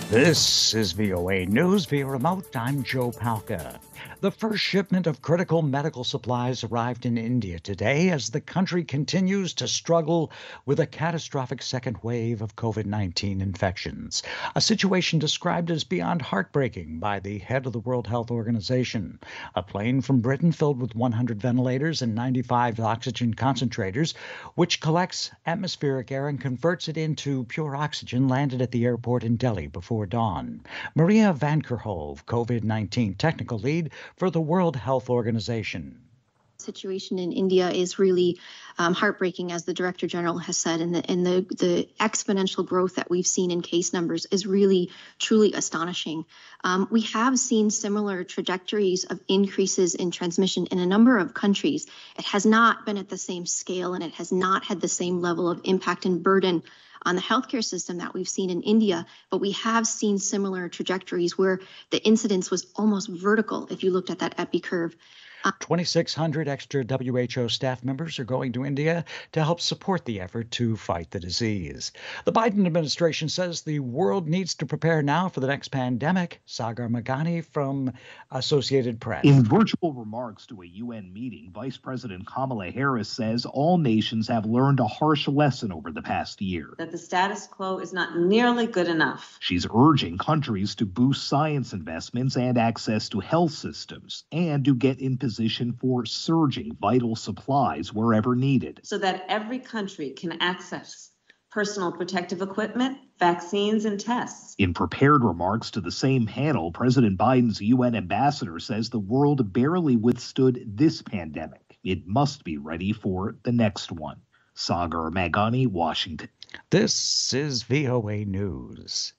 This is VOA News via remote. I'm Joe Palca. The first shipment of critical medical supplies arrived in India today as the country continues to struggle with a catastrophic second wave of COVID-19 infections, a situation described as beyond heartbreaking by the head of the World Health Organization. A plane from Britain filled with 100 ventilators and 95 oxygen concentrators, which collects atmospheric air and converts it into pure oxygen, landed at the airport in Delhi before dawn. Maria Van Kerkhove, COVID-19 technical lead for the World Health Organization. The situation in India is really heartbreaking, as the Director General has said, and the exponential growth that we've seen in case numbers is really, truly astonishing. We have seen similar trajectories of increases in transmission in a number of countries. It has not been at the same scale, and it has not had the same level of impact and burden on the healthcare system that we've seen in India, but we have seen similar trajectories where the incidence was almost vertical if you looked at that epi curve. 2,600 extra WHO staff members are going to India to help support the effort to fight the disease. The Biden administration says the world needs to prepare now for the next pandemic. Sagar Meghani from Associated Press. In virtual remarks to a UN meeting, Vice President Kamala Harris says all nations have learned a harsh lesson over the past year. That the status quo is not nearly good enough. She's urging countries to boost science investments and access to health systems, and to get in position for surging vital supplies wherever needed, so that every country can access personal protective equipment, vaccines, and tests. In prepared remarks to the same panel, President Biden's UN ambassador says the world barely withstood this pandemic. It must be ready for the next one. Sagar Meghani, Washington. This is VOA News.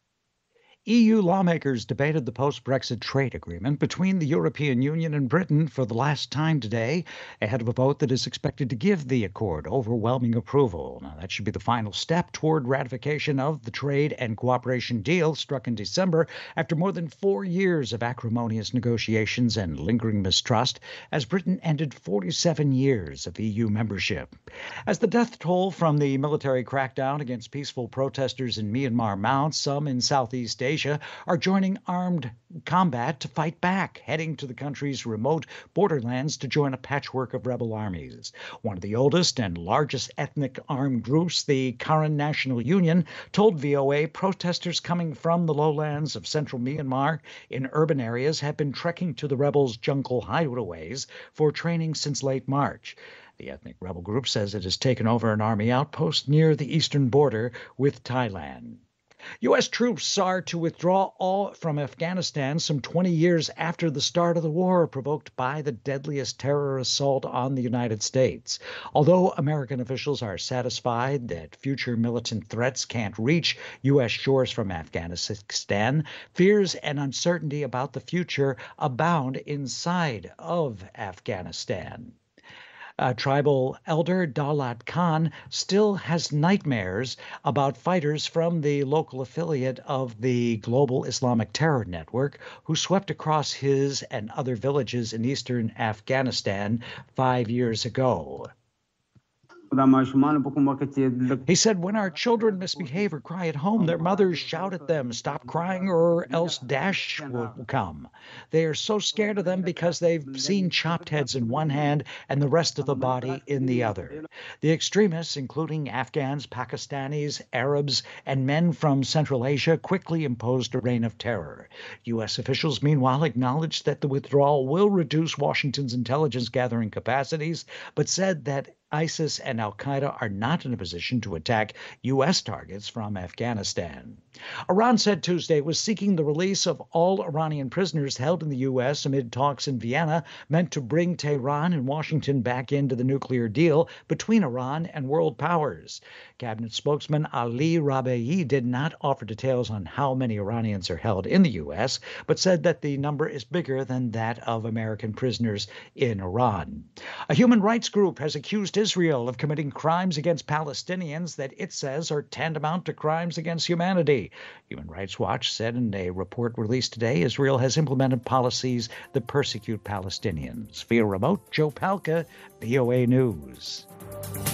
EU lawmakers debated the post-Brexit trade agreement between the European Union and Britain for the last time today, ahead of a vote that is expected to give the accord overwhelming approval. Now, that should be the final step toward ratification of the trade and cooperation deal struck in December after more than 4 years of acrimonious negotiations and lingering mistrust, as Britain ended 47 years of EU membership. As the death toll from the military crackdown against peaceful protesters in Myanmar mounts, some in Southeast Asia are joining armed combat to fight back, heading to the country's remote borderlands to join a patchwork of rebel armies. One of the oldest and largest ethnic armed groups, the Karen National Union, told VOA protesters coming from the lowlands of central Myanmar in urban areas have been trekking to the rebels' jungle hideaways for training since late March. The ethnic rebel group says it has taken over an army outpost near the eastern border with Thailand. U.S. troops are to withdraw from Afghanistan some 20 years after the start of the war, provoked by the deadliest terror assault on the United States. Although American officials are satisfied that future militant threats can't reach U.S. shores from Afghanistan, fears and uncertainty about the future abound inside of Afghanistan. Tribal elder Daulat Khan still has nightmares about fighters from the local affiliate of the Global Islamic Terror Network who swept across his and other villages in eastern Afghanistan 5 years ago. He said, when our children misbehave or cry at home, their mothers shout at them, stop crying or else Daesh will come. They are so scared of them because they've seen chopped heads in one hand and the rest of the body in the other. The extremists, including Afghans, Pakistanis, Arabs, and men from Central Asia, quickly imposed a reign of terror. U.S. officials, meanwhile, acknowledged that the withdrawal will reduce Washington's intelligence gathering capacities, but said that ISIS and al-Qaeda are not in a position to attack U.S. targets from Afghanistan. Iran said Tuesday it was seeking the release of all Iranian prisoners held in the U.S. amid talks in Vienna meant to bring Tehran and Washington back into the nuclear deal between Iran and world powers. Cabinet spokesman Ali Rabeei did not offer details on how many Iranians are held in the U.S., but said that the number is bigger than that of American prisoners in Iran. A human rights group has accused Israel of committing crimes against Palestinians that it says are tantamount to crimes against humanity. Human Rights Watch said in a report released today, Israel has implemented policies that persecute Palestinians. Via remote, Joe Palca, VOA News.